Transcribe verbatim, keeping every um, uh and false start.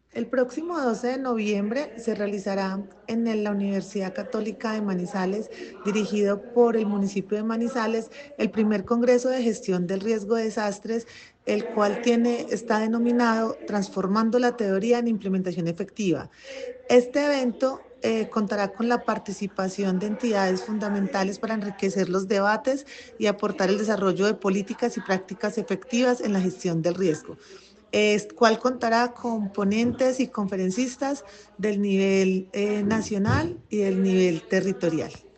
El próximo doce de noviembre se realizará en el- la Universidad Católica de Manizales, dirigido por el municipio de Manizales, el primer Congreso de Gestión del Riesgo de Desastres, el cual tiene, está denominado Transformando la Teoría en Implementación Efectiva. Este evento eh, contará con la participación de entidades fundamentales para enriquecer los debates y aportar el desarrollo de políticas y prácticas efectivas en la gestión del riesgo, el cual contará con ponentes y conferencistas del nivel eh, nacional y del nivel territorial.